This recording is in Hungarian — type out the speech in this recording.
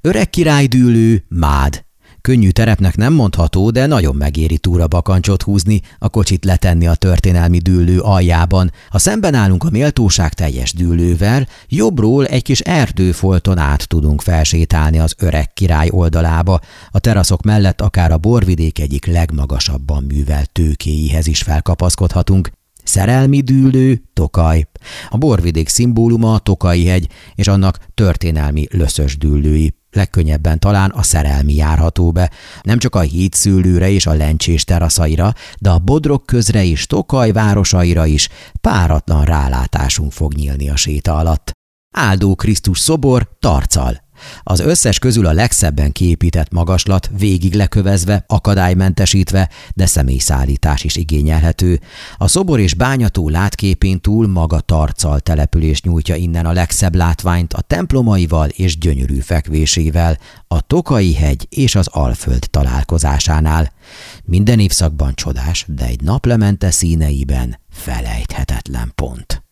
Öreg királydűlő, Mád. Könnyű terepnek nem mondható, de nagyon megéri túrabakancsot húzni, a kocsit letenni a történelmi dűlő aljában. Ha szemben állunk a méltóság teljes dűlővel, jobbról egy kis erdőfolton át tudunk felsétálni az öreg király oldalába. A teraszok mellett akár a borvidék egyik legmagasabban művelt tőkéihez is felkapaszkodhatunk. Szerelmi dűlő, Tokaj. A borvidék szimbóluma a Tokaji-hegy és annak történelmi löszös dűlői. Legkönnyebben talán a szerelmi járható be, nem csak a hídszőlőre és a Lencsés teraszaira, de a Bodrog közre és Tokaj városaira is páratlan rálátásunk fog nyílni a séta alatt. Áldó Krisztus szobor Tarcal. Az összes közül a legszebben kiépített magaslat, végig lekövezve, akadálymentesítve, de személyszállítás is igényelhető. A szobor és bányató látképén túl maga Tarcal település nyújtja innen a legszebb látványt a templomaival és gyönyörű fekvésével, a Tokaji-hegy és az Alföld találkozásánál. Minden évszakban csodás, de egy naplemente színeiben felejthetetlen pont.